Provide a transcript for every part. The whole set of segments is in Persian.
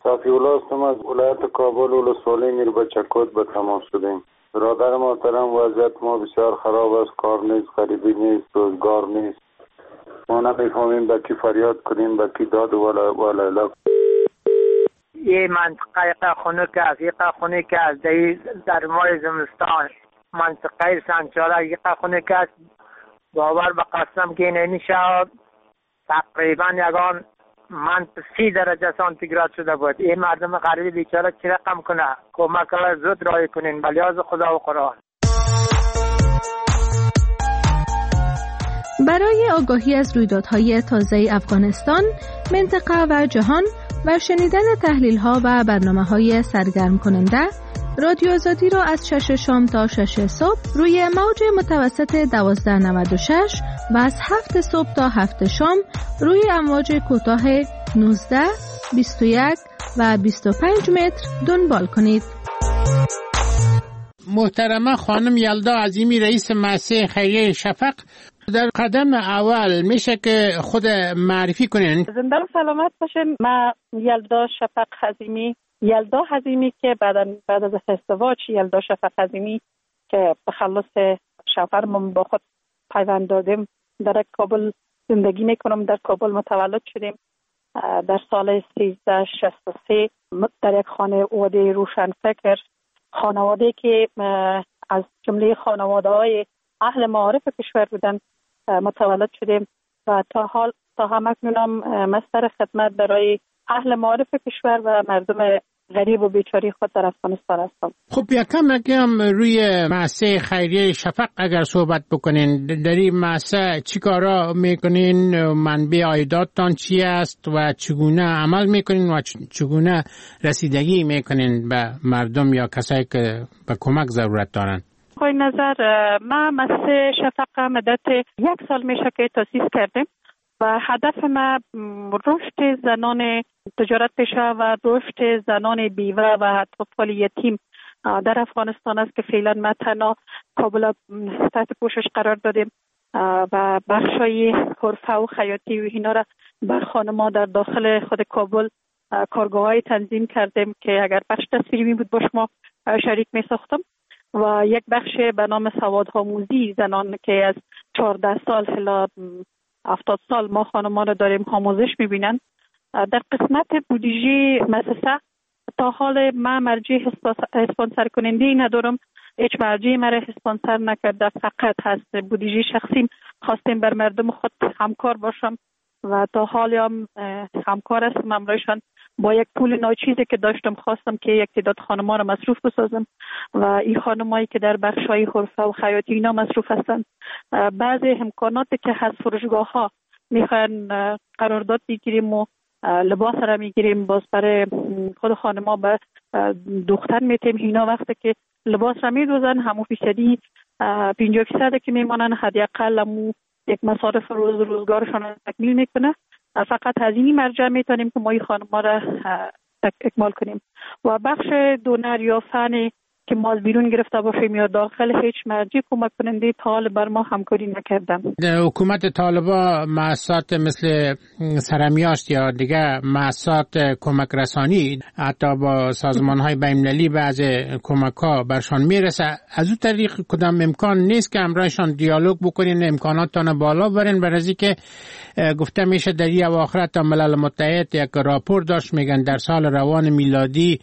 صافی الله هستم از ولایت کابل ولسوالی میربچکوت به تماس شدیم. برادر محترم، وضعیت ما بسیار خراب است. کار نیست، غریبی نیست، روزگار نیست. ما نمیفهمیم به کی فریاد کنیم، به کی داد ولا یه منطقه خنک است، یک خنک است در ماه زمستان. منطقه سنچاله یک خنک است. باور به قسم که نمیشه. تقریبا یگان من 30 درجه سانتیگراد شده بود. این مردم غریب بیچاره چی رقم کنه؟ کمک زود رای کنین به لیاز خدا و قرآن. برای آگاهی از رویدادهای تازه افغانستان، منطقه و جهان و شنیدن تحلیل‌ها و برنامه‌های سرگرم کننده، رادیو آزادی را از 6 شام تا 6 صبح روی موج متوسط 1296 و از 7 صبح تا 7 شام روی امواج کوتاه 19، 21 و 25 متر دنبال کنید. محترمه خانم یلدا عظیمی، رئیس مؤسسه خیریه شفق، در قدم اول میشه که خود معرفی کنین. زنده و سلامت باشین. من یلدا شفق عظیمی، یلدا عظیمی که بعد از ازدواج یلدا شفق عظیمی که به خلاص شوهرم با خود پیوند دادیم، در کابل زندگی میکنم. در کابل متولد شدیم در سال 1363 در یک خانواده روشنفکر، خانواده که از جمله خانواده‌های اهل معارف کشور بودن متولد شدیم و تا همکنون مستر خدمت برای اهل معارف کشور و مردم غریب و بیچاره خود در افغانستان هستم. خب یکم روی مؤسسه خیریه شفق اگر صحبت بکنین، در این مؤسسه چی کارا میکنین؟ منبع عایداتتان چی است و چگونه عمل میکنین و چگونه رسیدگی میکنین به مردم یا کسایی که به کمک ضرورت دارن؟ خواهی نظر ما مؤسسه شفق مدت 1 سال میشه که تأسیس کردیم و هدف ما رشد زنان تجارت پیشه و رشد زنان بیوه و اطفال یتیم در افغانستان است که فعلا ما تنها کابل تحت پوشش قرار دادیم و بخشای حرفه و خیاطی و اینا را بر خانم‌ها در داخل خود کابل کارگاه‌های تنظیم کردیم که اگر بخش تصویری بود با شما شریک می ساختم و یک بخش به نام سوادآموزی زنان که از 14 سال الی 70 سال ما خانم‌ها را داریم آموزش می‌بینن. در قسمت بودجه مؤسسه تا حال ما مرجع اسپانسر کننده ندارم، هیچ مرجع مرا اسپانسر نکرده، فقط هست بودجه شخصیم. خواستیم بر مردم خود همکار باشم و تا حال هم همکار هستم امرایشان. با یک پول ناچیزی که داشتم خواستم که یک تعداد خانم‌ها را مصروف بسازم و این خانمایی که در بخش‌های حرفه و خیاطی اینا مصروف هستند بعضی امکاناتی که از فروشگاه‌ها میخواین قرارداد بگیریم و لباس را میگیریم، باز برای خود خانم‌ها به دختر میتیم اینا وقتی که لباس را میدوزن همون فیصدی 50% که میمانن حداقل همون یک مصارف روزگارشان را تکمیل میکنه. فقط از این مرجع میتونیم که ما این خانم‌ها را اکمال کنیم و بخش دونر یا فنی که ما از بیرون گرفته باشیم یا داخل هیچ مرجع کمک کننده تا حال بر ما همکاری نکردن. حکومت طالبان مؤسسات مثل سرمیاشت یا دیگه مؤسسات کمک رسانی حتی با سازمان‌های بین‌المللی بعض کمک‌ها برشان میرسه، از اون طریق کدام امکان نیست که همراهشان دیالوگ بکنین، امکاناتتان بالا برین؟ برای که گفته میشه در این اواخر تا ملل متحد یک راپور داشت، میگن در سال روان میلادی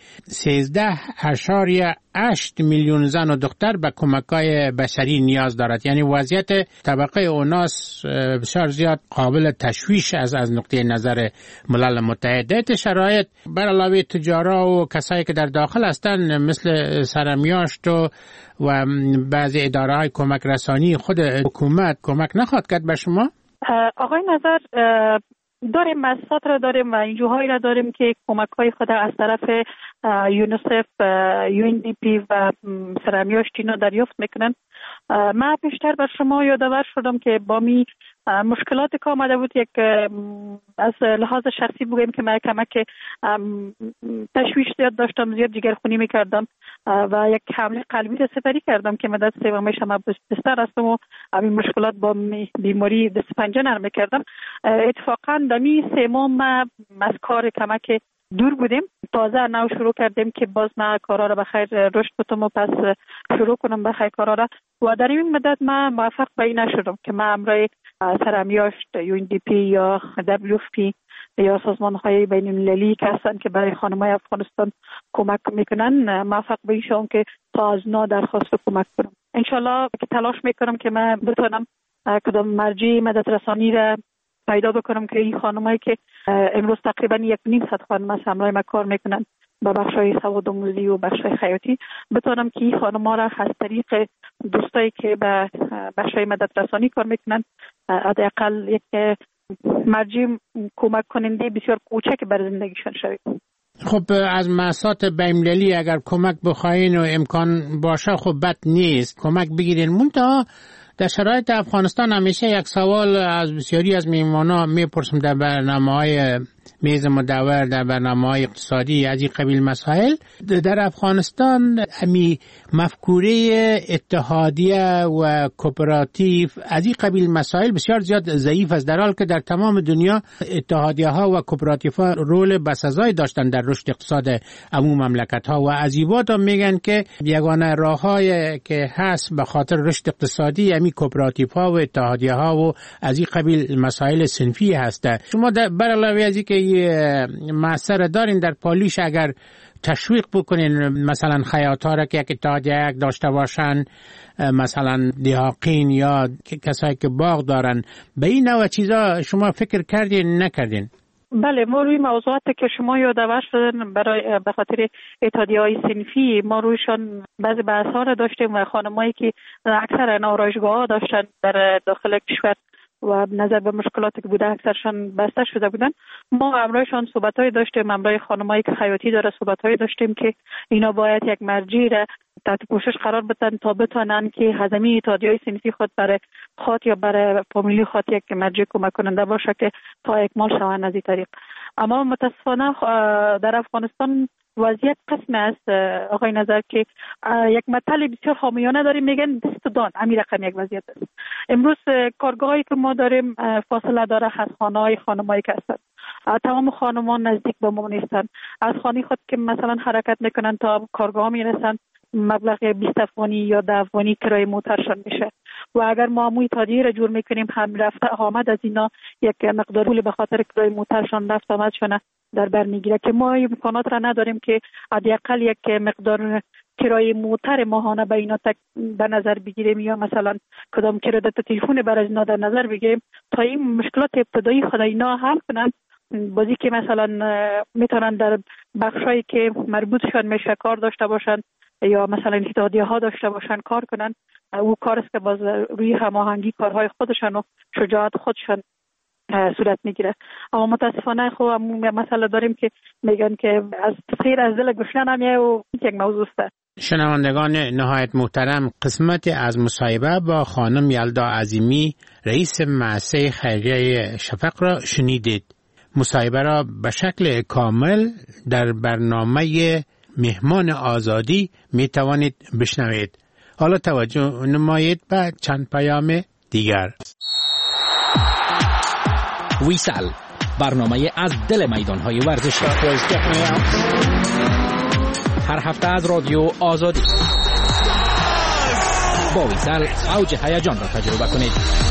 13.8 میلیون زن و دختر به کمک‌های بشری نیاز دارد. یعنی وضعیت طبقه اوناس بسیار زیاد قابل تشویش از نقطه نظر ملل متحد. شرایط بر علاوه تجارا و کسایی که در داخل هستند مثل سرمیاشت و بعضی اداره‌های کمک رسانی، خود حکومت کمک نخواهد کرد به شما؟ آقای نظر داریم، مؤسسات را داریم و انجوهایی را داریم که کمک‌های خود از طرف یونیسف، UNDP و سرمیاشت اینا دریافت میکنن. من پیشتر بر شما یادآور شدم که با می مشکلات که آمده بود، یک از لحاظ شخصی بگیم که من کمک تشویش زیاد داشتم، زیاد جگرخونی میکردم و یک حمله قلبی را سپری کردم که مدت سومش هم بستر هستم و همین مشکلات با بیماری دست پنجه نرم میکردم. اتفاقا دمی سوم من از کار کمک دور بودیم تازه نو شروع کردیم که باز من کارا را بخیر رشد بتم و پس شروع کنم بخیر کارا را. و در این مدت من موفق به این نشدم که من امرای سرمیاشت UNDP یا WFP یا سازمان‌های بین‌المللی که هستن که برای خانم‌های افغانستان کمک میکنن موفق به این شدم که تا از نا درخواست کمک کنم. انشالله که تلاش میکنم که من بتونم کدام مرجع مدد رسانی را پیدا بکنم که این خانمایی که امروز تقریبا 1.5 خانم از همراه ما کار میکنن با بخشای سوادآموزی و بخشای خیاطی بتونم که این خانم‌ها را از طریق دوستایی که به بخشای مدد رسانی کار میکنن حداقل یک مرجع کمک کننده بسیار کوچک برای زندگیشان شوید. خب از مؤسسات بین‌المللی اگر کمک بخواین و امکان باشه خب بد نیست کمک بگیرین. منتها در شرایط افغانستان همیشه یک سوال از بسیاری از میهمانا میپرسم در برنامه‌های میز مدور در برنامه‌های اقتصادی از این قبیل مسائل. در افغانستان همی مفکوره اتحادیه و کوپراتیو از این قبیل مسائل بسیار زیاد ضعیف است، در حالی که در تمام دنیا اتحادیه ها و کوپراتیو ها رول بسزایی داشتن در رشد اقتصاد عموم مملکت ها و از این بعد میگن که یگانه راه‌های که هست به خاطر رشد اقتصادی همی کوپراتیو ها و اتحادیه ها و از این قبیل مسائل صنفی هست. شما بر علاوه از اینکه معصر دارین در پالیش اگر تشویق بکنین مثلا خیاط‌ها را که یک اتحادیه داشته باشن، مثلا دیهاقین یا کسایی که باغ دارن، به این نوع چیزا شما فکر کردین نکردین؟ بله، ما روی موضوعات که شما یادآور شدن برای به خاطر اتحادیه‌های صنفی ما رویشان بعضی بحث‌ها را داشتیم و خانمایی که اکثر آرایشگاه‌ها داشتن در داخل کشور و نظر به مشکلاتی که بوده اکثرشان بسته شده بودن، ما امرایشان صحبت‌های داشتیم، امرای خانمایی که خیاطی داره صحبت‌های داشتیم که اینا باید یک مرجع را تحت پوشش قرار بدن تا بتونن که هضمی اتحادیه‌های صنفی خود برای خود یا برای فامیلی خود یک مرجع کمک کننده باشه که تا اکمال شوند از این طریق. اما متاسفانه در افغانستان وضعیت قسم است آقای نظر که یک مطلب بسیار حامیانه داریم، میگن دست دان همین رقم یک وضعیت است. امروز کارگاهایی که ما داریم فاصله داره از خانه‌های خانمایی که هستند. تمام خانمان نزدیک به ما نیستند. از خانه خود که مثلا حرکت میکنن تا کارگاه میرسن مبلغ 20 افغانی یا 10 افغانی کرایه موترشان میشه و اگر ما عموی تادیه را جور میکنیم هم رفته آمد از اینا یک مقدار پول به خاطر کرایه موترشان رفت آمدشان در بر میگیره که ما امکانات را نداریم که حداقل یک مقدار کرایه موتر ماهانه به اینا به نظر بگیریم یا مثلا کدام کردت تلفن برای اینا در نظر بگیریم تا این مشکلات ابتدایی خود اینا حل کنن. بازی که مثلا میتونن در بخشایی که مربوطشان میشه کار داشته باشن یا مثلا اتحادیه ها داشته باشن کار کنن، او کار است که باز روی هماهنگی کارهای خودشان و شجاعت خودشان صورت میگیره. اما متاسفانه خب مسئله داریم که میگن که از خیر از دل گشنه نمیه و یک موضوع است. شنوندگان نهایت محترم، قسمت از مصاحبه با خانم یلدا عظیمی رئیس مؤسسه خیریه شفق را شنیدید. مصاحبه را به شکل کامل در برنامه مهمان آزادی می توانید بشنوید. حالا توجه نمایید به چند پیام دیگر. ویسال، برنامه از دل میدانهای ورزشی، هر هفته از رادیو آزادی. با ویسال اوج هیجان را تجربه کنید.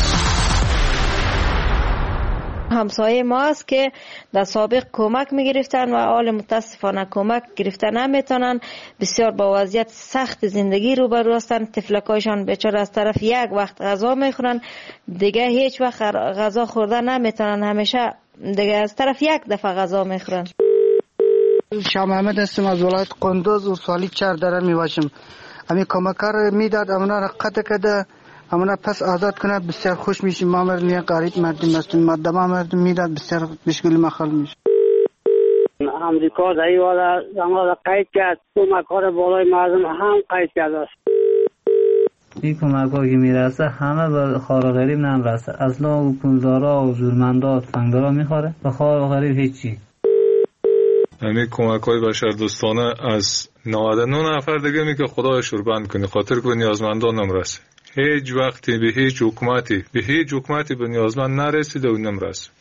همسایه ما است که در سابق کمک میگرفتن و حال متاسفانه کمک گرفتن نمیتونن، بسیار با وضعیت سخت زندگی روبرو هستن. طفلکایشان بیچاره از طرف یک وقت غذا میخورن، دیگه هیچ وقت غذا خوردن نمیتونن، همیشه دیگه از طرف یک دفعه غذا میخورن. شاه محمد هستم از ولایت قندوز و سالی 4 داره میواشم. امی کمکار میداد امنا را قطع کرده، امنا پس آزاد کنه، بسیار خوش میشیم. ما مردم غریب مردم هستیم، مردم مردم میداد بسیار مشکل مخال میشه. امریکا در این والا زمان قید کرد، کمکار بالای مردم هم قید کرده است. این کمک ها که میرسه همه به خار غریب نمیرسه، اصلا و پولدارا و زورمندا فنگدارا میخوره، به خار غریب هیچی. همین کمک های بشر دوستانه از 99 نفر دیگه می که خدایش رو بند کنی، خاطر که به نیازمندان نمرسه. هیچ وقتی به هیچ حکومتی به نیازمند نرسیده و نمرسه.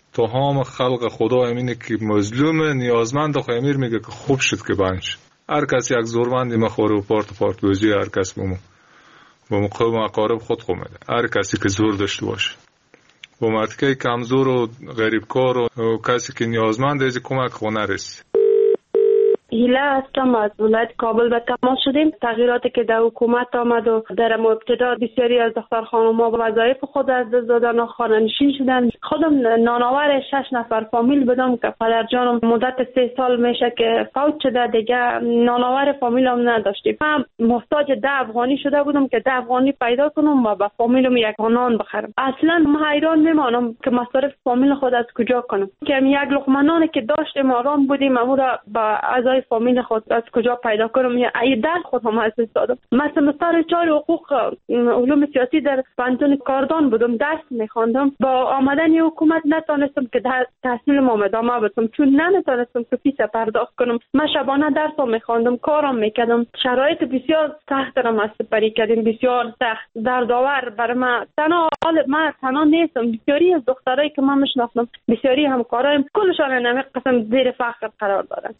تمام خلق خدا امینه که مظلوم نیازمند خو امیر میگه که خوب شد که بنش. هر کس یک زورمندی مخوره و پارت بوزی هر کس با قوم اقارب خود میده. هر کسی که زور داشته باشه با مردکه کمزور و غریبکار و کسی که نیازمند از کمک خو نرسه. هیله هستم، از ولایت کابل به تماس شدیم. تغییراتی که در حکومت آمد و در ابتدا بسیاری از دختر خانم‌ها وظایف خود از دست دادن و خانه‌نشین شدن. خودم نانآور 6 نفر فامیل بودم که پدرجانم مدت 3 سال میشه که فوت شده، دیگه نانآور فامیلم نداشتیم. من محتاج 10 افغانی شده بودم که 10 افغانی پیدا کنم و به فامیلم یک نان بخرم. اصلا من حیران میمانم که مصارف فامیل خود از کجا کنم، که یک لقمه نانی که داشتیم آرام بودیم امورا با اعضای فامیل خود از کجا پیدا کنم. یا ای درس خود هم از دادم. مثلا سر 4 حقوق علوم سیاسی در پانتون کاردان بودم، درس میخواندم. با آمدن حکومت نتونستم که تحصیلم ادامه بدم، چون نمیتونستم که فیس پرداخت کنم. من شبانه درس میخواندم، کارم میکردم. شرایط بسیار سخت را ما سپری کردیم، بسیار سخت، دردآور برای من. تنها نیستم، بسیاری از دخترایی که من میشناسم، بسیاری همکارایم، کلشان نمی قسم زیر فقر قرار دارن.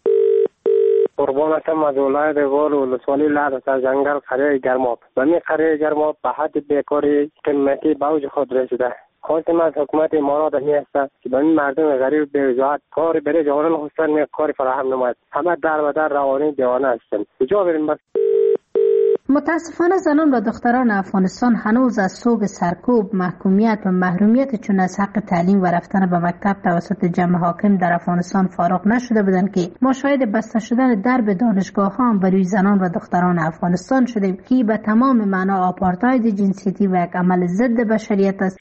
قربانتم از ولایت غور و ولسوالی لعبت از جنگل قریه گرماب. و می قریه گرماب به حد بیکاری قیمتی به اوج خود رسیده. خواستم از حکومت امارات است که به این مردم غریب بی‌وجاهت کاری برای جوانان خودشان کاری فراهم نماید. همه در و در روانی دیوانه هستند. کجا بریم بس؟ متاسفانه زنان و دختران افغانستان هنوز از سوگ سرکوب، محکومیت و محرومیت چون از حق تعلیم و رفتن به مکتب توسط جمع حاکم در افغانستان فارغ نشده بودند که ما شاهد بسته شدن درب دانشگاه‌ها بر روی زنان و دختران افغانستان شدیم که به تمام معنا آپارتاید جنسیتی و یک عمل ضد بشریت است.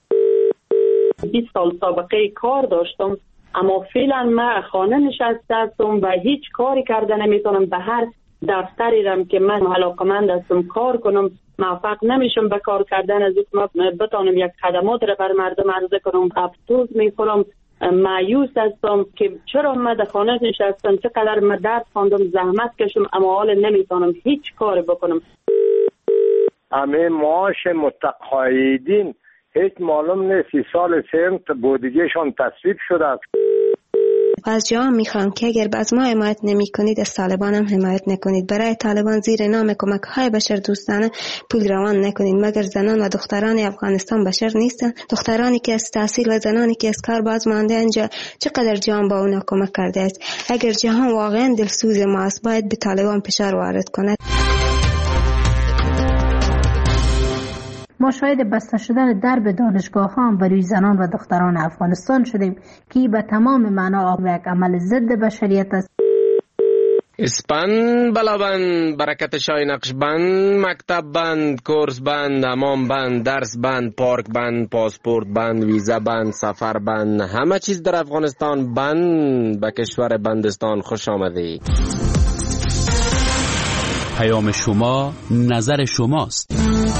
20 سال سابقه کار داشتم، اما فعلا من خانه نشسته هستم و هیچ کاری کرده نمیتونم. به هر دفتری رم که من علاقمند هستم کار کنم، موفق نمیشم به کار کردن. از اینکه بتونم یک خدمات را بر مردم عرضه کنم، افسوس میخورم، مایوس هستم که چرا من در خانه نشستم، چقدر من درس خواندم، زحمت کشم، اما حالا نمیتونم هیچ کاری بکنم. همه معاش متقاعدین هیچ معلوم نیست، 30 سال سنت بودجهشان تصویب شده است. از جا میخوام که اگر از ما حمایت نمی کنید از طالبان هم حمایت نکنید. برای طالبان زیر نام کمک های بشر دوستانه پول روان نکنید، مگر زنان و دختران افغانستان بشر نیستن؟ دخترانی که از تحصیل و زنانی که از کار باز مانده اینجا چقدر جهان با اونا کمک کرده است. اگر جهان واقعا دلسوز ما است باید به طالبان فشار وارد کند. ما شاهد بسته شدن درب دانشگاه‌ها بر روی زنان و دختران افغانستان شدیم که به تمام معنا یک عمل ضد بشریت است. اسپن بلابند، برکت شای نقش بند، مکتب بند، کورس بند، امام بند، درس بند، پارک بند، پاسپورت بند، ویزا بند، سفر بند، همه چیز در افغانستان بند. به کشور بندستان خوش آمدید. پیام شما نظر شماست.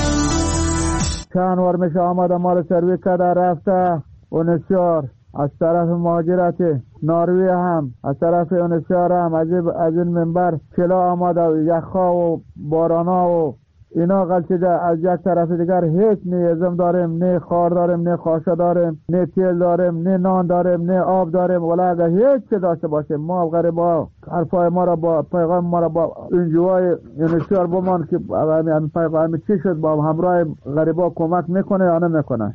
چند بار میشه آمده مال سروی کده رفته اونسیار، از طرف مهاجرت ناروی هم از طرف اونسیار هم از این منبر چلا آمده و یخها و بارانا و اینا غلطیده. از یک طرف دیگر هیچ نه ازم داریم، نه خار داریم، نه خاشه داریم، نه تیل داریم، نه نان داریم، نه آب داریم. ولی اگر هیچ چی داشته باشیم ما غریبا حرفای ما را با پیغام ما را با انجوای انشار بمان که همین پیغام چی شد با همراه غریبا کمک میکنه یا نمیکنه.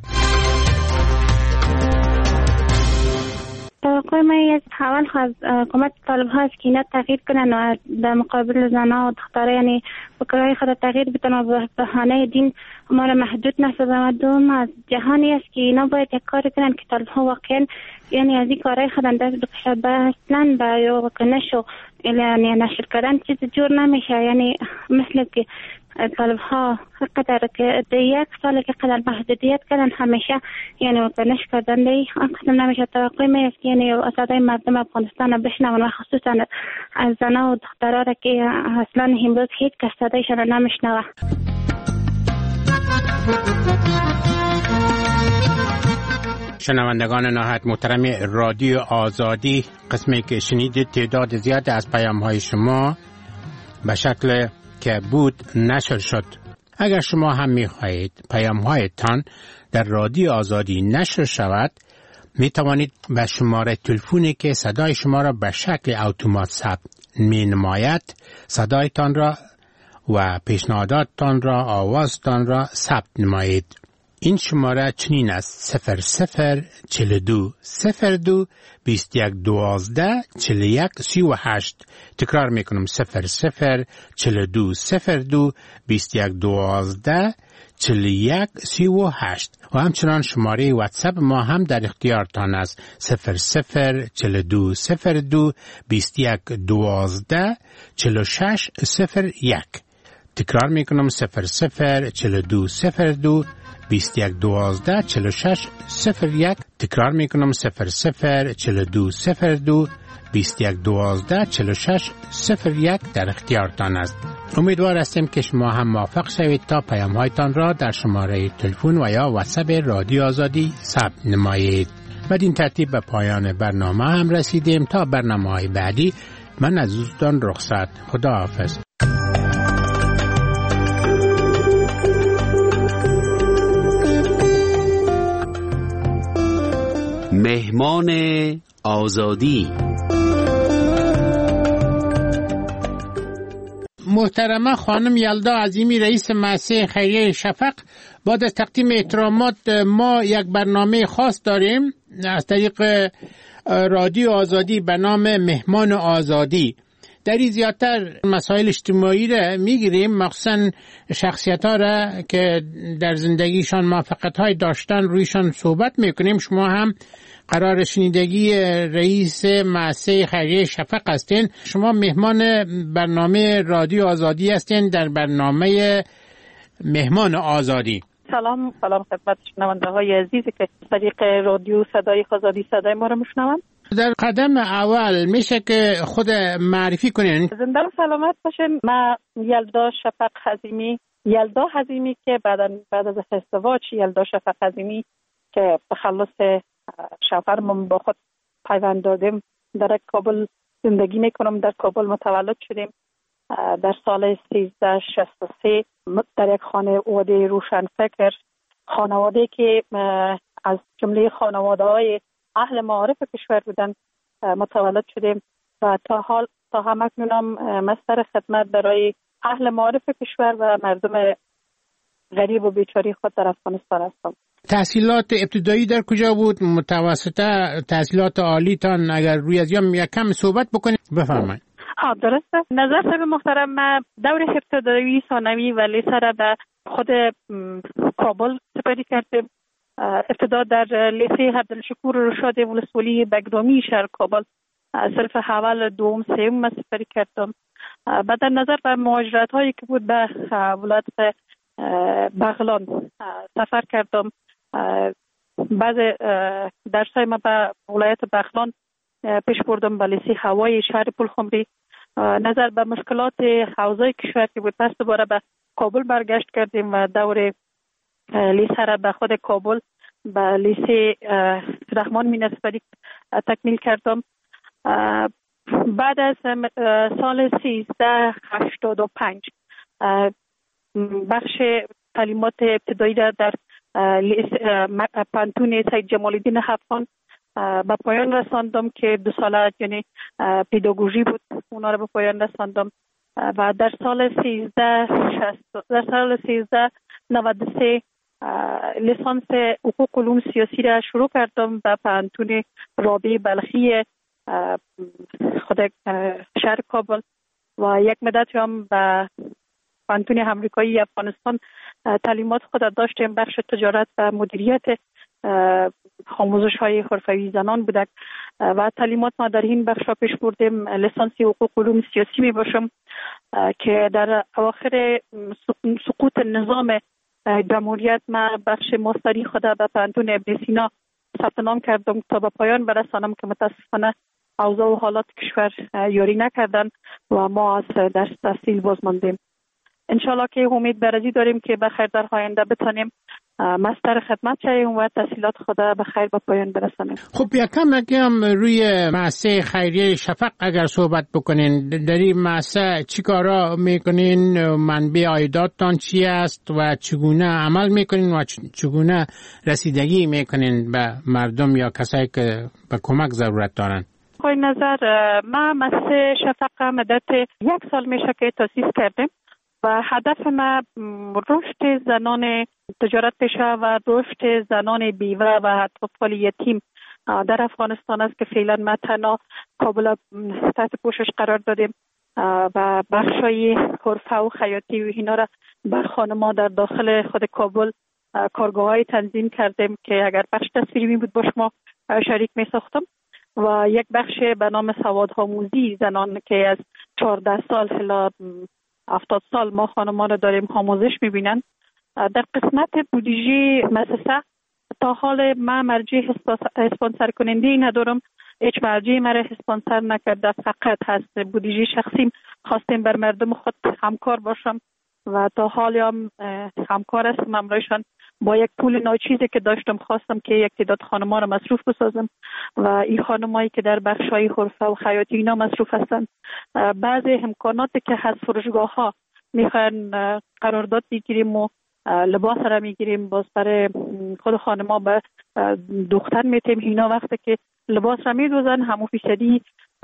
توقع من از حوال خواست حکومت طالب ها است که اینا تغییر کنن و در مقابل زنها و دختره یعنی فکرهای خود تغییر بدن و به بهانه دین ما را محدود نسازن. و دوم از جهانی است که اینا باید یک کاری کنن که طالب ها واقعا یعنی از این کارهای خود دست بکشد. به اصلا به یا کنش و یعنی نشر کردن چیز جور نمیشه. یعنی مثل که طالب ها قدر که در 1 سال که قدر محدودیت کردن همیشه یعنی وکنش کردن دی قسم نمیشه. توقع می است یعنی صدای مردم افغانستان را بشنون و خصوصا از زنها و دخترها را که اصلا امروز هیچ کس صدایشان را نمیشنوه. شنوندگان نهایت محترم رادیو آزادی، قسمی که شنیدید تعداد زیاد از پیام‌های شما به شکل که بود نشر شد. اگر شما هم می‌خواهید پیام‌هایتان در رادیو آزادی نشر شود، می توانید به شماره تلفنی که صدای شما را به شکل اتومات ثبت می نماید صدایتان را و پیشنهاداتتان را آوازتان را ثبت نمایید. این شماره چنین است: 0042 02 21 12 41 38. تکرار میکنم: 0042 02 21 12 41 38. و همچنان شماره واتساپ ما هم در اختیارتان است: 0042 02 21 12 46 01. تکرار میکنم: 0042 02 21 12 46 01. تکرار میکنم: 0042 02 21 12 46 01 در اختیارتان است. امیدوار هستیم که شما هم موافق شوید تا پیام هایتان را در شماره تلفن و یا واتساپ رادیو آزادی ثبت نمایید. بدین ترتیب به پایان برنامه هم رسیدیم. تا برنامه‌های بعدی من از دوستان رخصت. خداحافظ. مهمان آزادی. محترمه خانم یلدا عظیمی، رئیس مؤسسه خیریه شفق، بعد از تقدیم احترامات ما یک برنامه خاص داریم از طریق رادیو آزادی به نام مهمان آزادی. در این زیادتر مسائل اجتماعی را میگیریم، مخصوصا شخصیت ها را که در زندگیشان موفقیت های داشتن رویشان صحبت میکنیم. شما هم قرار شنیدگی رئیس مؤسسه خیریه شفق هستین. شما مهمان برنامه رادیو آزادی هستین در برنامه مهمان آزادی. سلام خدمت شنونده های عزیزی که طریق رادیو صدای آزادی صدای ما رو میشنون. در قدم اول میشه که خود معرفی کنین. زنده و سلامت باشین. من یلدا شفق حزیمی که بعد از ازدواج یلدا شفق حزیمی که تخلص شوهرم با خود پیوند دادیم در کابل زندگی میکنم. در کابل متولد شدیم در سال 1363 در یک خانواده روشنفکر، خانواده که از جمله خانواده های اهل معارف کشور بودن متولد شدیم و تا همکنون مستر خدمت برای اهل معارف کشور و مردم غریب و بیچاره خود در افغانستان هستم. تحصیلات ابتدایی در کجا بود؟ متوسطه، تحصیلات عالی تان اگر روی از یک کم صحبت بکنید بفرمایید. درسته. نظر صاحب محترم، من دور ابتدایی، ثانوی و لیسه را به خود کابل سپری کردیم. ابتدا در لیسه عبدالشکور رشاد ولسوالی بگرامی شهر کابل صرف اول، دوم، سوم سپری کردم. بعد در نظر به مهاجرت هایی که بود به ولایت بغلان سفر کردم. بعد درسای ما به ولایت بغلان پیش بردم به لیسه هوایی شهر پلخمری. نظر به مشکلات حوزه کشور که بود پس دوباره به کابل برگشت کردیم و دور لیسه را به خود کابل به لیسه رحمان مینسپری تکمیل کردم. بعد از سال 1385 بخش تعلیمات ابتدایی را در پانتون سید جمال الدین افغان به پایان رساندم که 2 ساله یعنی پداگوژی بود، اونا را به پایان رساندم و در سال 1393 لیسانس حقوق علوم سیاسی را شروع کردم به پانتون رابعه بلخی خود شهر کابل و یک مدت هم به پانتون امریکایی افغانستان تعلیمات خود داشتیم. بخش تجارت و مدیریت آموزش های حرفه‌ای زنان بودک و تعلیمات ما در این بخش پیش بردیم. لیسانس حقوق علوم سیاسی می باشم که در اواخر سقوط نظام جمهوریت ما بخش ماستری خود به پانتون ابن سینا ثبت نام کردم تا به پایان برسانم که متاسفانه اوضاع و حالات کشور یاری نکردن و ما از درس تحصیل باز ماندیم. انشالله که امید برازی داریم که بخیر در آینده بتانیم مستر خدمت شویم و تحصیلات خود به خیر به پایان برسانیم. خب یکم روی مؤسسه خیریه شفق اگر صحبت بکنین، در این مؤسسه چی کارا میکنین؟ منبع عایداتتان چی است و چگونه عمل میکنین و چگونه رسیدگی میکنین به مردم یا کسایی که به کمک ضرورت دارن؟ آقای نظر، ما مؤسسه شفق مدت 1 سال میشه که تأسیس کردیم و هدف ما رشد زنان تجارت پیشه و رشد زنان بیوه و اطفال یتیم در افغانستان است که فعلا ما تنها کابل تحت پوشش قرار دادیم و بخشای حرفه و خیاطی و اینا را بر خانم‌ها در داخل خود کابل کارگاه‌های تنظیم کردیم که اگر بخش تصویری بود با شما شریک می ساختم و یک بخش به نام سوادآموزی زنان که از 14 سال الی 70 سال ما خانم‌ها را داریم آموزش می‌بینن. در قسمت بودجه مؤسسه تا حال ما مرجع اسپانسر کننده ندارم، هیچ مرجع مرا اسپانسر نکرده، فقط هست بودجه شخصیم خواستیم بر مردم خود همکار باشم و تا حال هم همکار هستم همراهشان. با یک پول ناچیزی که داشتم خواستم که یک تعداد خانم‌ها را مصروف بسازم و این خانمایی که در بخش‌های حرفه و خیاطی اینا مصروف هستند بعضی امکاناتی که هست فروشگاه‌ها میخواین قرارداد بگیریم و لباس را میگیریم باز برای خود خانم‌ها به دختر میتیم اینا وقتی که لباس را میدوزن همون فیصدی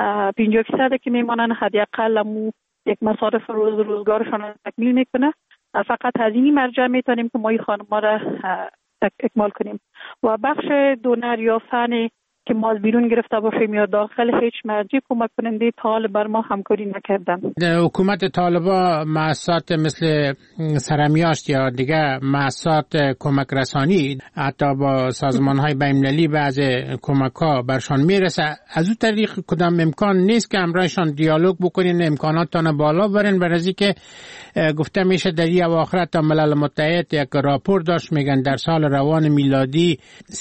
50% که میمانن حداقل همون یک مصارف روزگارشان تکمیل میکنه. فقط از این مرجع میتونیم که ما این خانم‌ها را اکمال کنیم و بخش دونر یا فنی که ما از بیرون گرفته باشیم یا داخل هیچ مرجع کمک کننده تا حال بر ما همکاری نکردن. حکومت طالبان مؤسسات مثل سرمیاشت یا دیگه مؤسسات کمک رسانی حتی با سازمان‌های بین‌المللی بعض کمک‌ها برشان میرسه، از اون طریق کدام امکان نیست که همراهشان دیالوگ بکنین، امکاناتتان بالا برین؟ برای که گفته میشه در این اواخر تا ملل متحد یک راپور داشت میگن در سال روان میلادی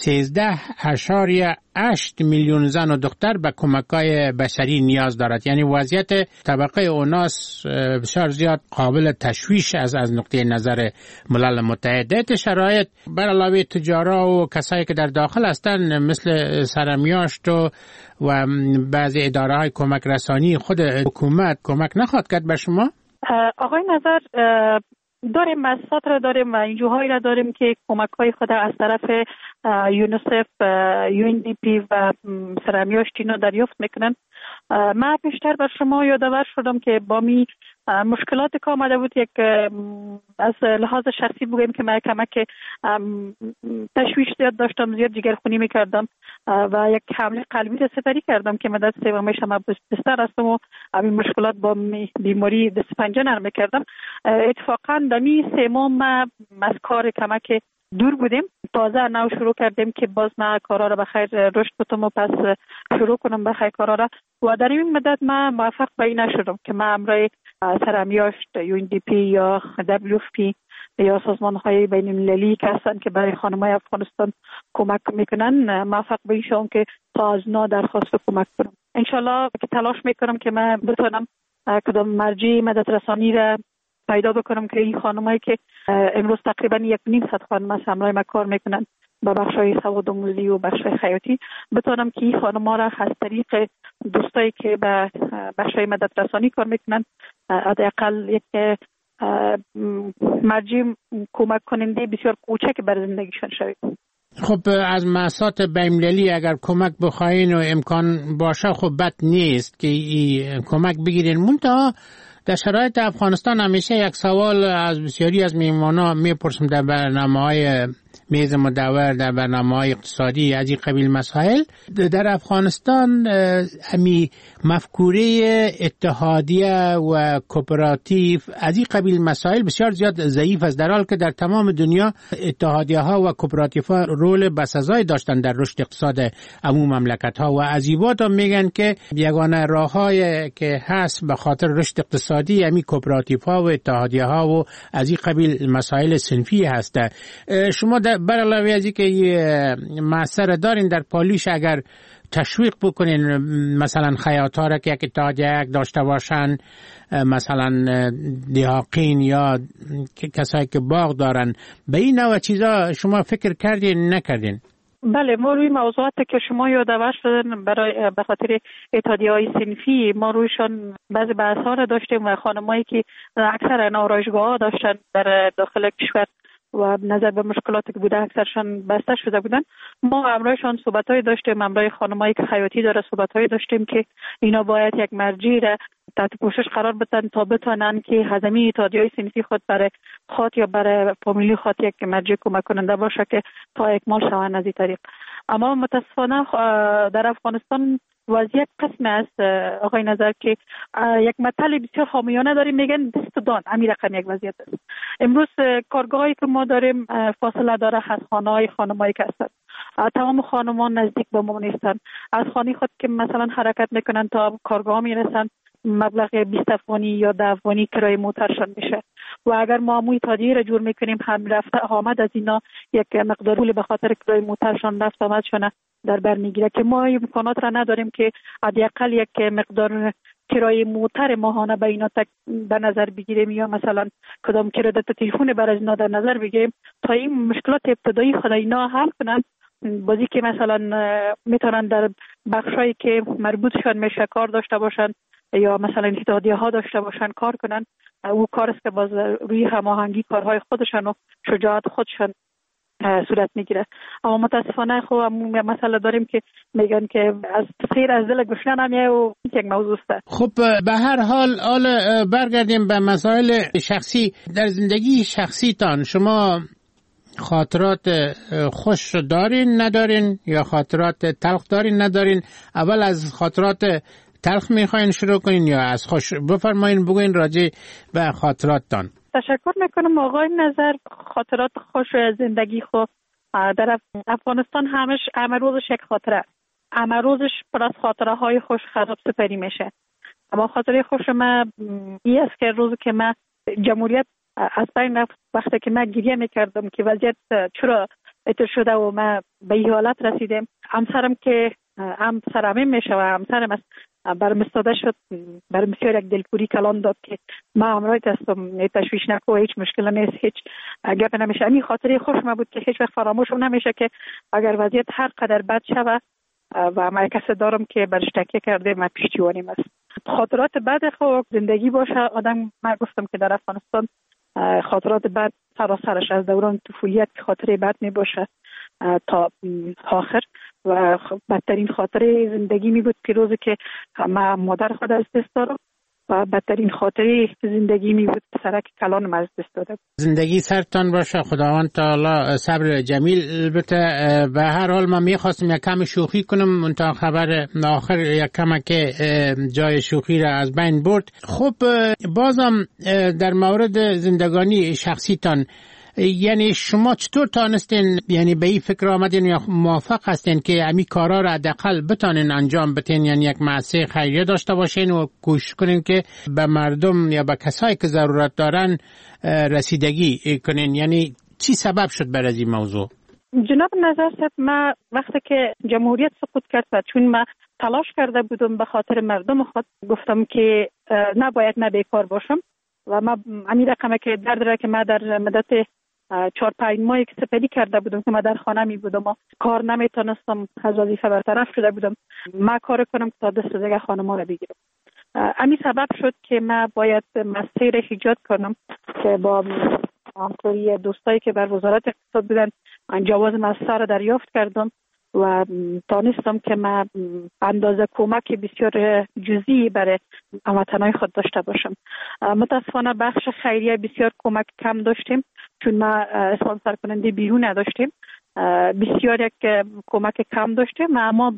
13.8 میلیون زن و دختر به کمک‌های بشری نیاز دارد. یعنی وضعیت طبقه اوناس بسیار زیاد قابل تشویش از نقطه نظر ملل متحد. شرایط بر علاوه تجارا و کسایی که در داخل هستند مثل سرمیاشت و بعضی اداره‌های کمک رسانی خود حکومت کمک نخواهد کرد به شما؟ آقای نظر، داریم مؤسسات را داریم و اینجوهایی را داریم که کمک‌های خود از طرف یونیسف، UNDP و سرمیاشت اینا دریافت میکنن. من بیشتر بر شما یادآور شدم که با می مشکلات که آمده بود، یک از لحاظ شخصی بگیم که من کمک تشویش زیاد داشتم، زیاد جگرخونی میکردم و یک حمله قلبی را سپری کردم که مدت سومش هم بستر هستم و این مشکلات با بیماری دست پنجه نرم میکردم. اتفاقا دمی سوم از کار کمک دور بودیم، تازه نو شروع کردیم که باز من کارا را بخیر رشد بتم و پس شروع کنم بخیر کارا را و در این مدت من موفق به این نشدم که من امرای سرمیاشت، UNDP یا WFP یا سازمان‌های بین‌المللی که هستن که برای خانم‌های افغانستان کمک میکنن موفق به این شدم که تا از نا درخواست کمک کنم. انشالله که تلاش میکنم که من بتونم کدام مرجع مدد رسانی را پیدا بکنم که این خانمایی که امروز تقریبا 1.5 خانم از همراه ما کار میکنن با بخشای سوادآموزی و بخشای خیاطی بتونم که این خانم‌ها را از طریق دوستایی که به بخشای مدد رسانی کار میکنن حداقل یک مرجع کمک کننده بسیار کوچک برای زندگیشان شود. خب از مؤسسات بین‌المللی اگر کمک بخواین و امکان باشه خب بد نیست که کمک بگیرین. منتها در شرایط افغانستان همیشه یک سوال از بسیاری از میهمانان میپرسم در برنامه‌های میز مدور، در برنامه‌های اقتصادی از این قبیل مسائل. در افغانستان همی مفکوره اتحادیه و کوپراتیو از این قبیل مسائل بسیار زیاد ضعیف است، در حالی که در تمام دنیا اتحادیه‌ها و کوپراتیوها رول بسزایی داشتن در رشد اقتصاد عموم مملکت‌ها و از این بعد میگن که یگانه راه‌هایی که هست به خاطر رشد اقتصادی همین کوپراتیوها و اتحادیه‌ها و از این قبیل مسائل صنفی هست. شما بر علاوه از اینکه مؤثر دارین در پالیش اگر تشویق بکنین مثلا خیاط‌ها را که یک اتحادیه داشته باشن، مثلا دیهاقین یا کسایی که باغ دارن، به این نوع چیزا شما فکر کردین نکردین؟ بله، ما روی موضوعاتی که شما یادآور شدن برای به خاطر اتحادیه‌های صنفی ما رویشان بعضی بحث‌ها را داشتیم و خانمایی که اکثر آرایشگاه‌ها داشتن در داخل کشور و نظر به مشکلاتی که بوده اکثرشان بسته شده بودن، ما همراهشان صحبت‌های داشتیم، همراه خانمایی که خیاطی داره صحبت‌های داشتیم که اینا باید یک مرجع را تحت پوشش قرار بدن تا بتونن که هزینه اتحادیه‌های صنفی خود برای خود یا برای فامیلی خود یک مرجع کمک کننده باشه که تا اکمال شوند از این طریق. اما متاسفانه در افغانستان وضعیت قسم است آقای نظر که یک مطلب بسیار حامیانه داریم، میگن دست دان، همین رقم یک وضعیت است. امروز کارگاهی که ما داریم فاصله داره از خانه‌های خانمایی که هستند. تمام خانمان نزدیک به ما نیستند. از خانه خود که مثلا حرکت میکنن تا کارگاه میرسن مبلغ 20 افغانی یا 10 افغانی کرایه موترشان میشه و اگر ما عموی تادیه را جور میکنیم هم رفته آمد از اینا یک مقدار پول به خاطر کرایه موترشان رفت آمدشان در بر میگیره که ما امکانات را نداریم که حداقل یک مقدار کرایه موتر ماهانه به اینا به نظر بگیریم یا مثلا کدام کردت تلفن برای اینا در نظر بگیریم تا این مشکلات ابتدایی خود اینا حل کنن. بازی که مثلا میتونن در بخشایی که مربوطشان میشه کار داشته باشن یا مثلا اتحادیه ها داشته باشن کار کنن، او کار است که باز روی هماهنگی کارهای خودشان و شجاعت خودشان صورت میگیره. اما متاسفانه خب مسئله داریم که میگن که از خیر از دل گشنه نمیه و یک موضوع است. خب به هر حال برگردیم به مسائل شخصی. در زندگی شخصیتان شما خاطرات خوش دارین ندارین یا خاطرات تلخ دارین ندارین؟ اول از خاطرات تلخ میخواین شروع کنین یا از خوش؟ بفرمایین بگوین راجع به خاطراتتان. تشکر میکنم آقای نظر. خاطرات خوش زندگی خود در افغانستان همه روزش یک خاطره است. همه روزش پر از خاطره های خوش خراب سپری میشه. اما خاطره خوش من این است که روزی که من جمهوریت از بین رفت، وقتی که من گریه میکردم که وضعیت چرا اتر شده و من به این حالت رسیدم، همسرم که همسرم میشه و همسرم است برم استاده شد، برم بسیار یک دلپوری کلان داد که ما همراهت هستم، تشویش نکو، هیچ مشکل نیست، هیچ گپ نمیشه. این خاطره خوش ما بود که هیچ وقت فراموش نمیشه که اگر وضعیت هر قدر بد شود و ما کسی دارم که برش تکیه کرده ما پیشتیوانیم است. خاطرات بد خود زندگی باشه آدم، من گفتم که در افغانستان خاطرات بد سراسرش از دوران طفولیت خاطره بد می باشه تا آخر و بدترین خاطره زندگی می بود که روزی که من مادر خود از دست دادم و بدترین خاطره زندگی می بود سرک کلانم از دست دادم. زندگی سرتان باشه، خداوند تعالی صبر جمیل بده. به هر حال من میخواستم یک کم شوخی کنم تا خبر آخر یک کم که جای شوخی را از بین برد. خب بازم در مورد زندگانی شخصیتان، یعنی شما چطور تانستین یعنی به این فکر آمدین یا موافق هستین که امی کارا را حداقل بتانین انجام بدین، یعنی یک مؤسسه خیریه داشته باشین و کوشش کنین که به مردم یا به کسایی که ضرورت دارن رسیدگی کنین؟ یعنی چی سبب شد برای این موضوع؟ جناب نظر صاحب، ما وقتی که جمهوریت سقوط کرد و چون ما تلاش کرده بودم به خاطر مردم خود، گفتم که نباید من بیکار باشم و ما همین رقمه که درد را که ما در مدت 4-5 ماهی که سپری کرده بودم که من در خانه می بودم و کار نمیتونستم، از وظیفه برطرف شده بودم، ما کار کنم تا دست دیگه خانم را بگیرم. همین سبب شد که من باید مسیر را ایجاد کنم که با همکاری دوستایی که بر وزارت اقتصاد بودن جواز مسیر را دریافت کردم و دانستم که من اندازه کمک بسیار جزئی برای هموطنان خود داشته باشم. متاسفانه بخش خیریه بسیار کمک کم داشتیم چون ما اسپانسر کننده بیرون نداشتیم، بسیار یک کمک کم داشتیم، اما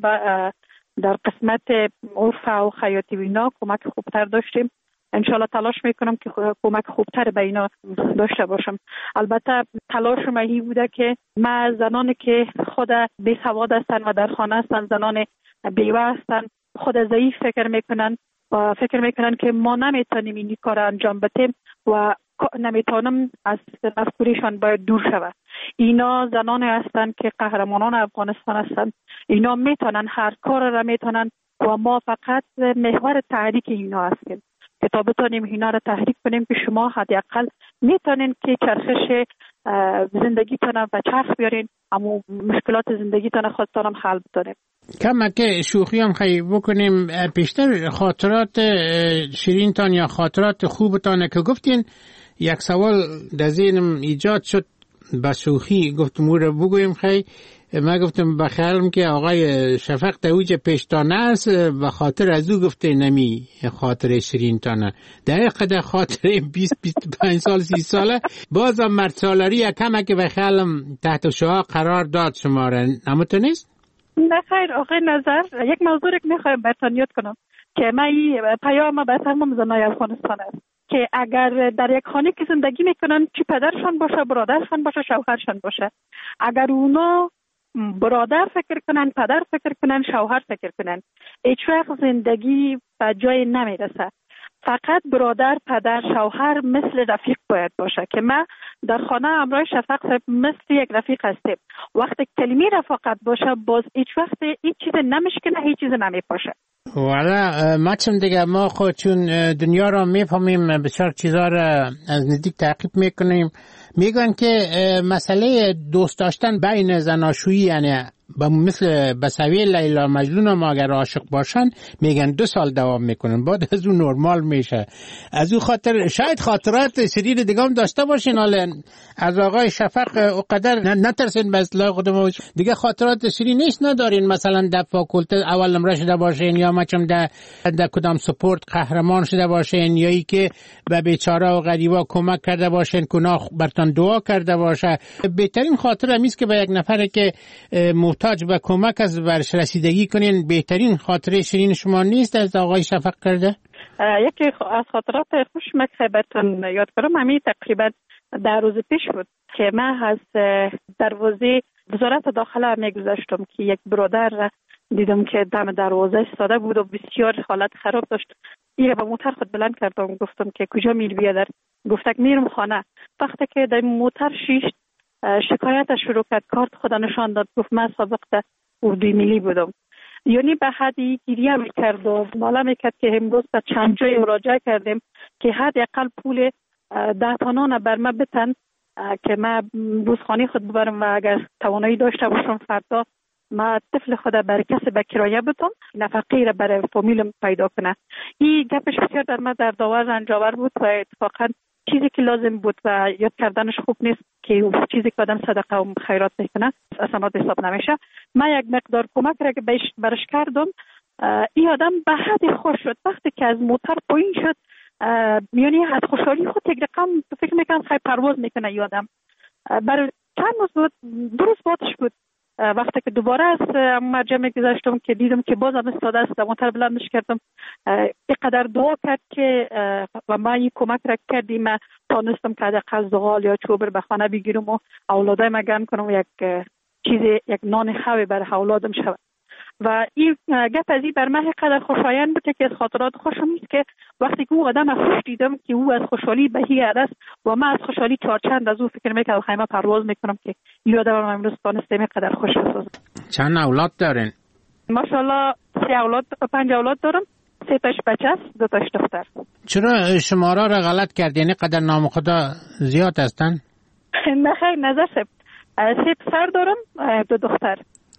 در قسمت عرف و خیاطی و اینا کمک خوبتر داشتیم. انشالله تلاش میکنم که کمک خوبتر به اینا داشته باشم. البته تلاش من این بوده که ما زنانی که خود بی سواد هستن و در خانه هستن، زنان بیوه هستن، خود ضعیف فکر میکنن و فکر میکنن که ما نمیتونیم این کار انجام بدیم و نمیتونم از مفکوریشان باید دور شود. اینا زنان هستند که قهرمانان افغانستان هستند. اینا میتونن هر کار را میتونن و ما فقط محور تحریک اینا هستیم که تا بتونیم اینا را تحریک کنیم که شما حداقل میتونین که چرخش زندگیتون به چرخ بیارین، اما مشکلات زندگیتون خودتون هم حل بتونیم. کم که شوخی هم خیلی بکنیم، پیشتر خاطرات شیرینتان یا خاطرات خوبتان که گفتین، یک سوال در ذهنم ایجاد شد با شوخی، گفتم او رو بگویم. خیلی من گفتم بخیالم که آقای شفق دویج پیشتانه است و خاطر از او گفته نمی خاطر شیرینتانه. در قدر خاطر 20-25 سال 30 ساله بازم مرد سالاری کمه که بخیالم تحت شعاع قرار داد شما را، اما تو نیست؟ نه خیر آقای نظر، یک موضوع که میخوایم برتان یاد کنم که من این پیام به تمام زنای افغانستان است که اگر در یک خانه که زندگی میکنن، چی پدرشان باشه، برادرشان باشه، شوهرشان باشه، اگر اونا برادر فکر کنن، پدر فکر کنن، شوهر فکر کنن، هیچ وقت زندگی به جای نمیرسه. فقط برادر، پدر، شوهر مثل رفیق باید باشه که ما در خانه همراه شفق صاحب مثل یک رفیق هستیم. وقتی کلمه رفاقت باشه باز هیچ وقت هیچ چیز نمیشکنه، هیچ چیز نمیپاشه. والا ما چون دیگه ما خود چون دنیا را میفهمیم، بسیار چیزا را از نزدیک تعقیب میکنیم. میگن که مسئله دوست داشتن بین زناشویی، یعنی مثل بسوی لیلا مجنون ما اگر عاشق باشن میگن 2 سال دوام میکنن، بعد از اون نرمال میشه. از اون خاطر شاید خاطرات شریر دیگه هم داشته باشین، حالا از آقای شفق اقدر نترسین به اصلاح خودمون دیگه خاطرات شریر نیست ندارین، مثلا در فاکولته اول نمره شده باشین یا مچم در کدام سپورت قهرمان شده باشین، یا ای که به بیچاره و غریبا کمک کرده باشین، گناه برتان دعا کرده باشه. بهترین خاطر همیست که به یک نفر که محتاج به کمک از برش رسیدگی کنین، بهترین خاطره شیرین شما نیست از آقای شفق کرده؟ یکی از خاطرات خوش که برتون یاد کنم، همین تقریبا 10 روز پیش بود که من از دروازه وزارت داخله میگذشتم که یک برادر دیدم که دم دروازه ایستاده بود و بسیار حالت خراب داشت. این با موتر خود بلند کردم، گفتم که کجا میری بیادر؟ گفت که میرم خانه. وقتی که در موتر شیشت شکایت شروع کرد، کارت خدا نشان داد، گفت من سابق در اردوی ملی بودم. یعنی به حدی گریه میکرد و مالا میکرد که امروز تا چند جای مراجعه کردیم که حداقل پول 10 تانان بر من بتن که من روزخانه خود ببرم و اگر توانایی داشته باشم فردا ما طفل خود برای کسی به کرایه بدم، نفقه را برای فامیلم پیدا کنه. این گپش بسیار در من در داور رنجاور بود و اتفاقا چیزی که لازم بود و یاد کردنش خوب نیست که چیزی که آدم صدقه و خیرات میکنه اصلا حساب نمیشه. من یک مقدار کمک را که برش کردم، این آدم به حد خوش شد. وقتی که از موتر پایین شد، یعنی از خوشحالی خود یک رقم فکر میکنم خیلی پرواز میکنه این آدم. برای چند روز بود، 2 روز بعدش بود وقتی که دوباره از مرجع میگذشتم که دیدم که بازم استاده است، موتر بلندش کردم، اینقدر دعا کرد که و من این کمک را کردیم، من تانستم که حداقل زغال یا چوبر به خانه بگیرم و اولادایم گرم کنم و یک نان خوی برای اولادم شود. و این گپ از این بر من قدر خوشایند بود که از خاطرات خوشم نیست که وقتی که او آدم خوش دیدم که او از خوشحالی به هی است و من از خوشحالی چند از او فکر میکنم خیمه پرواز میکنم که این آدم من امروز دانستم قدر خوش است. چند اولاد دارین؟ ماشاءالله 5 اولاد دارم، 3 تاش بچه است، 2 تاش دختر. چرا شماره را غلط کردین؟ قدر نام خدا زیاد هستن؟ نه خیر نظر شد. 3 پسر دارم، 2 دختر.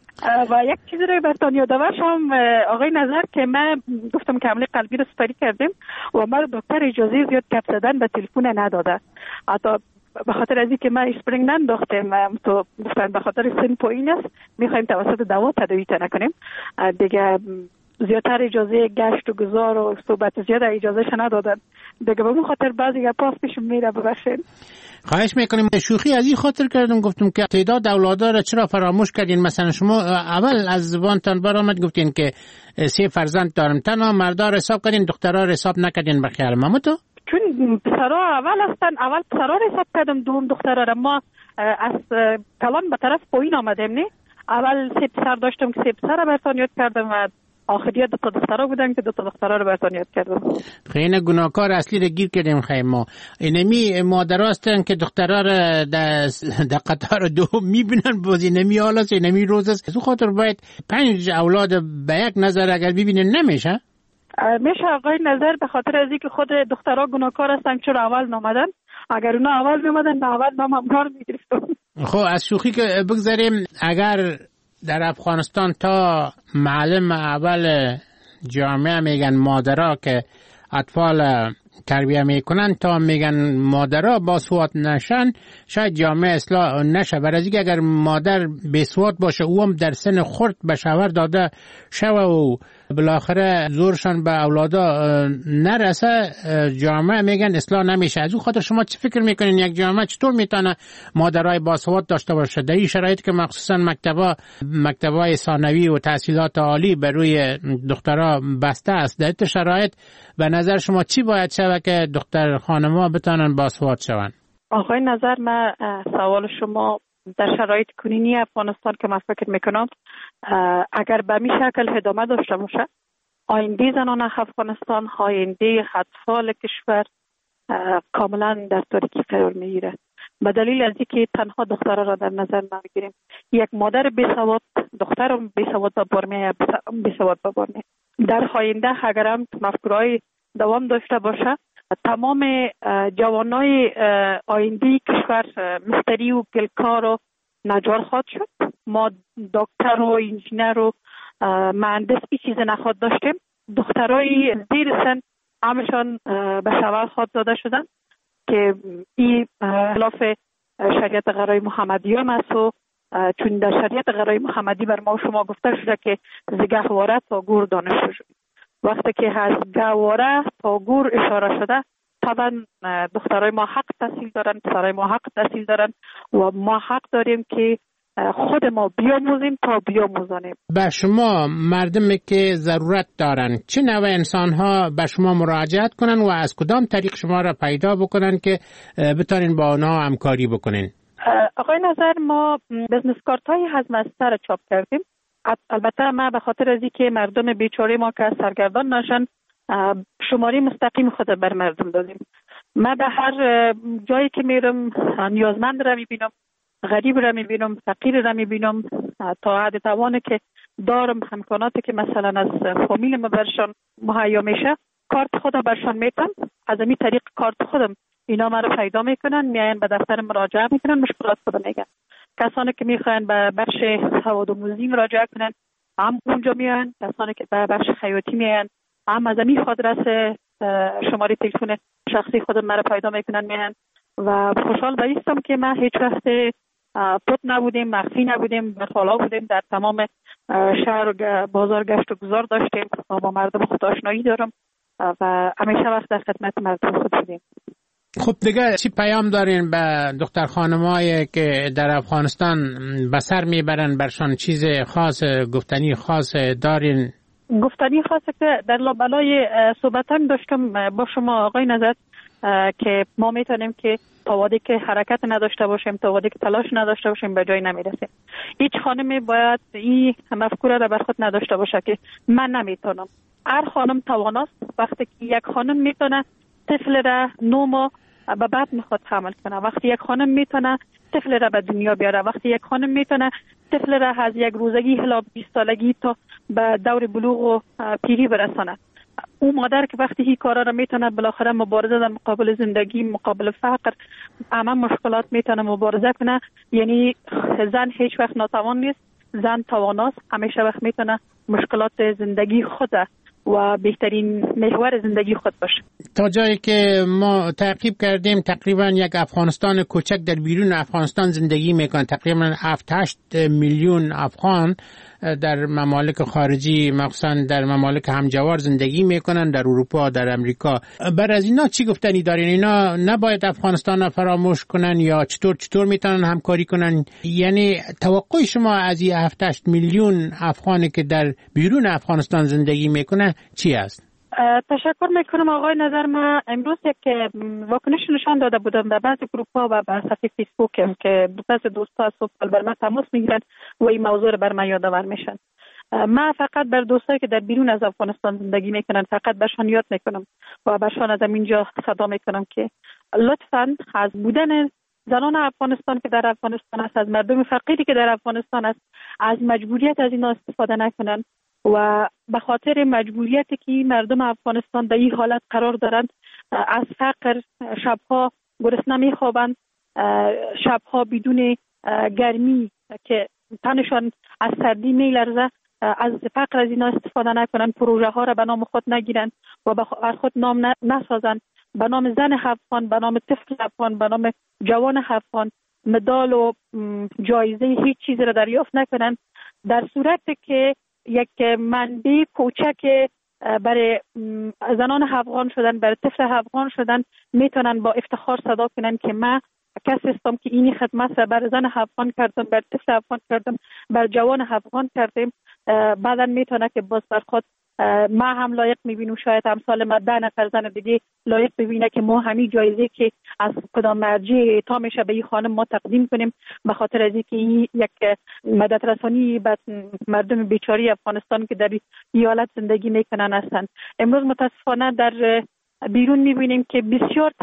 و یک چیزی رو برتان یادآور شم آقای نظر که من گفتم که حمله قلبی رو سپری کردیم و ما دکتر اجازه زیاد گپ زدن به تلفن نداده، حتی به خاطر از اینکه ما اسپرینگ ننداختیم تو گفتن به خاطر سن پایین است میخوایم توسط دوا تداوی نکنیم دیگه، زیادتر اجازه گشت و گذار و صحبت زیاد اجازهش ندادن دیگه، به اون خاطر بعضی گپا پیشم میره. ببخشید. خواهش میکنیم. شوخی از این خاطر کردم، گفتم که تعداد اولادها را چرا فراموش کردین؟ مثلا شما اول از زبانتان برآمد گفتین که 3 فرزند دارم، تنها مردا را حساب کردین، دخترها را حساب نکردین. بخیال ما تو چون پسرها اول هستن، اول پسرها را حساب کردم، دوم دخترها را. ما از کلان به طرف پایین آمدیم نه، اول 3 پسر داشتم که 3 پسر را برتان یاد کردم و آخریت 2 دخترها بودن که 2 دخترها رو برتانیت کردم. خیلی گناهکار اصلی رو گیر کردیم خیلی ما. اینمی مادر هستن که دخترها رو در قطار دوم میبینن بازی نمی حالاست اینمی روز است. از اون خاطر باید 5 اولاد به یک نظر اگر ببینن نمیشه؟ میشه آقای نظر، به خاطر از اینکه خود دخترها گناهکار هستن چرا اول نامدن. اگر اونا اول میمدن به اول نام هم کار میگرفتم. خب از شوخی که بگذاریم، اگر در افغانستان تا معلم اول جامعه میگن مادرها که اطفال تربیه میکنن تا میگن مادرها باسواد نشن، شاید جامعه اصلاح نشه. برای اینکه اگر مادر بسواد باشه او هم در سن خرد به شوهر داده شوه و بالاخره زورشان به اولادا نرسه، جامعه میگن اصلاح نمیشه. از اون خاطر شما چی فکر میکنین یک جامعه چطور میتونه مادرای باسواد داشته باشه در این شرایط که مخصوصا مکتبای ثانوی و تحصیلات عالی بر روی دخترها بسته است؟ در این شرایط به نظر شما چی باید شود که دختر خانم‌ها بتونن باسواد شوند؟ آقای نظر، من سوال شما در شرایط کنونی افغانستان که من فکر میکنم اگر به این شکل ادامه داشته باشه، آینده زنان افغانستان، آینده اطفال کشور کاملا در تاریکی قرار میگیره. به دلیل از اینکه تنها دخترها را در نظر نمیگیریم. یک مادر بیسواد دختر بیسواد به بار میآید، بیسواد به بار میآید. در آینده اگر هم مفکورهای دوام داشته باشه، تمام جوانای آینده کشور مستری و گلکار و نجار خواهد شد. ما دکتر و انجینر و مهندس این چیز نخواهد داشتیم. دخترای زیر سن همشان به شوهر خواهد داده شدن که این خلاف شریعت غرای محمدی هم است و چون در شریعت غرای محمدی بر ما شما گفته شده که ز گهواره تا گور دانشجو شد. وقتی که از گهواره تا گور اشاره شده، طبعا دخترای ما حق تحصیل دارن، پسرای ما حق تحصیل دارن و ما حق داریم که خود ما بیاموزیم تا بیاموزانیم. به شما مردمی که ضرورت دارن چه نوع انسان ها به شما مراجعت کنن و از کدام طریق شما را پیدا بکنن که بتونین با آنها همکاری بکنین؟ آقای نظر، ما بزنس کارت های از مستر چاپ کردیم. البته ما به خاطر از اینکه مردم بیچاره ما که سرگردان نشن، شماره مستقیم خود بر مردم دادیم. من به هر جایی که میرم نیازمند را میبینم، غریب را میبینم، فقیر را میبینم، تا حد توانه که دارم امکاناتی که مثلا از فامیل ما برشان مهیا میشه، کارت خودم برشان میتم. از این طریق کارت خودم اینا ما رو پیدا میکنن، میاین به دفتر مراجعه میکنن، مشکلات خودم میگن. کسانی که میخواین به بخش سوادآموزی مراجعه کنن هم اونجا میان، کسانی که به بخش خیاطی میان هم از این آدرس شماره تلفن شخصی خودم مرا پیدا میکنن میان. و خوشحال بایستم که ما هیچ وقت پت نبودیم، مخفی نبودیم، برخالا بودیم، در تمام شهر و بازار گشت و گذار داشتیم و با مردم خود آشنایی دارم و همیشه وقت در خدمت مردم خود بودیم. خب دیگه چی پیام دارین به دختر خانمایی که در افغانستان به سر میبرن؟ برشان چیز خاص گفتنی خاص دارین؟ گفتنی خاصه که در لابلای صحبتم داشتم با شما آقای نظر که ما میتونیم که تا وقتی که حرکت نداشته باشیم، تا وقتی که تلاش نداشته باشیم به جای نمیرسیم. هیچ خانمی باید این مفکوره را بر خود نداشته باشه که من نمیتونم. هر خانم تواناست. وقتی که یک خانم میتونه طفل را 9 ماه به بعد میخواد حمل کنه، وقتی یک خانم میتونه طفل را به دنیا بیاره، وقتی یک خانم میتونه طفل را از یک روزگی الی 20 سالگی تا به دور بلوغ و پیری برسانه، اون مادر که وقتی این کارا را میتونه بالاخره مبارزه در مقابل زندگی، مقابل فقر، همه مشکلات میتونه مبارزه کنه. یعنی زن هیچ وقت ناتوان نیست، زن تواناست، همیشه وقت میتونه مشکلات زندگی خود و بهترین محور زندگی خود باشه. تا جایی که ما تعقیب کردیم تقریبا یک افغانستان کوچک در بیرون افغانستان زندگی میکنن. تقریبا 7-8 میلیون افغان در ممالک خارجی، مخصوصا در ممالک همجوار زندگی میکنن، در اروپا، در امریکا. بر از اینا چی گفتنی دارین؟ اینا نباید افغانستان را فراموش کنن یا چطور میتونن همکاری کنن؟ یعنی توقع شما از این 7-8 میلیون افغانی که در بیرون افغانستان زندگی میکنن چی است؟ تشکر میکنم آقای نظر. من امروز یک واکنش نشان داده بودم در بعضی گروپ ها و به صفحه فیسبوک که بعضی دوستا از صبح بر من تماس میگیرن و این موضوع بر من یادآور میشن. من فقط بر دوستایی که در بیرون از افغانستان زندگی میکنن فقط برشان یاد میکنم و برشان از اینجا صدا میکنم که لطفاً از بودن زنان افغانستان که در افغانستان است، از مردم فقیری که در افغانستان است، از مجبوریت از اینا استفاده نکنن و به خاطر مجبوریتی که مردم افغانستان در این حالت قرار دارند، از فقر شبها گرسنه میخوابند، شبها بدون گرمی که تنشان از سردی میلرزه، از فقر از اینا استفاده نکنن، پروژه ها را به نام خود نگیرن و از خود نام نسازن، به نام زن افغان، به نام طفل افغان، به نام جوان افغان مدال و جایزه هیچ چیزی را دریافت نکنن. در صورتی که یک منبع کوچک برای زنان افغان شدن، برای طفل افغان شدن، میتونن با افتخار صدا کنن که من کسی هستم که اینی خدمت را بر زن افغان کردم، بر طفل افغان کردم، بر جوان افغان کردم. بعدا میتونه که باز بر خود ما هم لایق میبینیم، شاید امثال ما 10 نفر زن دیگه لایق ببینه که ما همین جایزه که از کدام مرجع اعطا میشه به این خانم ما تقدیم کنیم، به خاطر از اینکه این یک مدد رسانی به مردم بیچاره افغانستان که در این حالت زندگی میکنن هستند. امروز متاسفانه در بیرون میبینیم که بسیار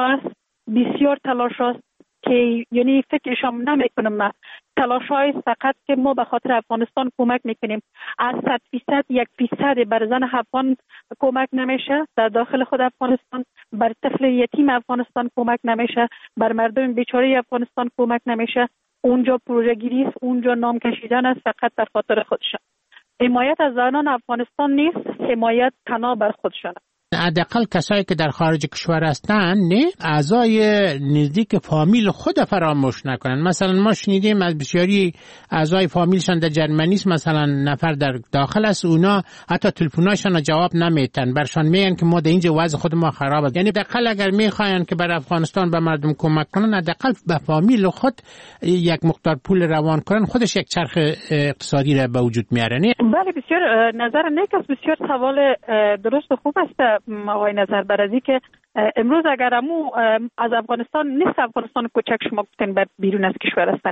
تلاش است که یعنی فکرشم نمیکنم تلاشای فقط که ما به خاطر افغانستان کمک میکنیم. از 100% 1% بر زن افغان کمک نمیشه در داخل خود افغانستان، بر طفل یتیم افغانستان کمک نمیشه، بر مردم بیچاره افغانستان کمک نمیشه. اونجا پروژه گیری است، اونجا نام کشیدن است فقط در خاطر خودشان. حمایت از زنان افغانستان نیست، حمایت تنها بر خودشان. حداقل کسایی که در خارج کشور هستن نه اعضای نزدیک فامیل خود فراموش نکنن. مثلا ما شنیدیم از بسیاری اعضای فامیلشان در جرمنی مثلا نفر در داخل است، اونا حتی تلفن‌هاشون جواب نمیتن، برشان میگن که ما در اینجا وضع خود ما خراب است. یعنی حداقل اگر میخواین که بر افغانستان به مردم کمک کنن، حداقل به فامیل خود یک مقدار پول روان کنن، خودش یک چرخ اقتصادی را به وجود میاره. بله بسیار نظر نیک است، بسیار سوال درست و خوب است آقای نظر برازی که امروز اگر امو از افغانستان نیست، افغانستان کوچک شما گفتین بر بیرون از کشور هستن،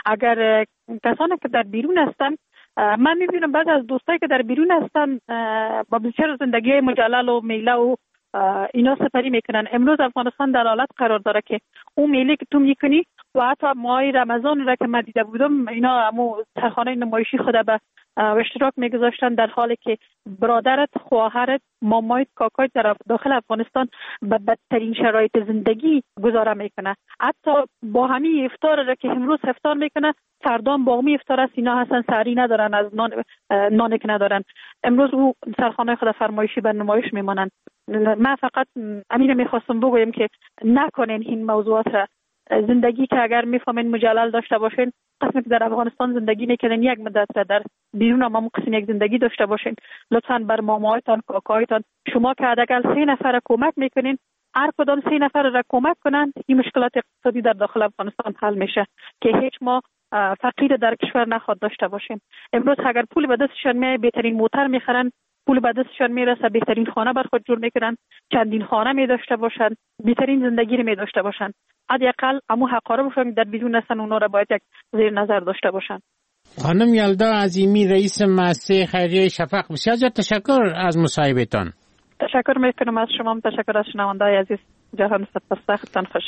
اگر کسانی که در بیرون هستن، من میبینم بعض از دوستایی که در بیرون هستن با بسیار زندگی مجلل و میله و اینا سپری میکنن. امروز افغانستان در حالت قرار داره که اون میله که تو میکنی و حتی ماه رمضان را که من دیده بودم، اینا امو سرخانه نمایشی خود به اشتراک میگذاشتن، در حالی که برادرت، خواهرت، مامایت، کاکایت در داخل افغانستان به بدترین شرایط زندگی گذاره میکنه. حتی با همین افطار را که امروز افطار میکنه، فردا با همین افطار است اینا هستن سحری ندارن، از نانی که ندارن. امروز او سرخانه خود فرمایشی به نمایش میمانند. من فقط امیر میخواستم بگویم که نکنین این موضوعات را. زندگی که اگر میفهمین مجلل داشته باشین، قسمی که در افغانستان زندگی میکنین یک مدت را در بیرون هم قسم یک زندگی داشته باشین. لطفاً بر مامایتان، کاکایتان، شما که حداقل 3 نفر کمک میکنین، هر کدام 3 نفر را کمک کنن، این مشکلات اقتصادی در داخل افغانستان حل میشه که هیچ ما فقیر در کشور نخواد داشته باشیم. امروز اگر پول به دستشان میاد، بهترین موتر میخرن، پول به دستشان میرسه، بهترین خانه بر خود جور میکنن، چندین خانه می داشته باشن، بهترین زندگی رو می داشته باشن. حداقل امو حقاره باشن در بیرون هستن، اونا را باید یک زیر نظر داشته باشن. خانم یلدا عظیمی، رئیس مؤسسه خیریه شفق، بسیار زیاد تشکر از مصاحبهتان. تشکر میکنم از شما، تشکر از شنونده‌های عزیز. جهان سپاسگزارم. خوش.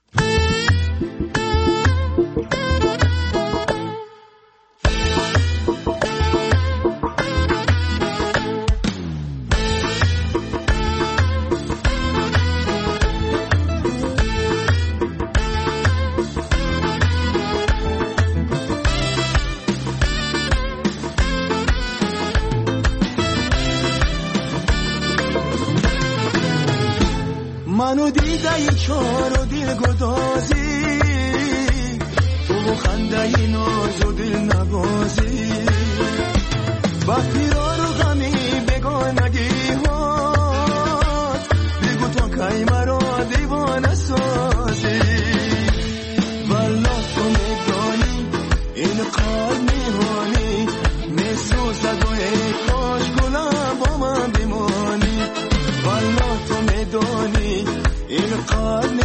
منو دیده ای چار و دل گدازی، تو خنده ای ناز و دل نوازی، با پیرار و غمی بگانگی ها، بگو تو کی مرا دیوانه سازی. والا تو میدانی این قلب میهانی، میسوزد و ای کاش گلم با من بمانی. والا تو میدانی این قلب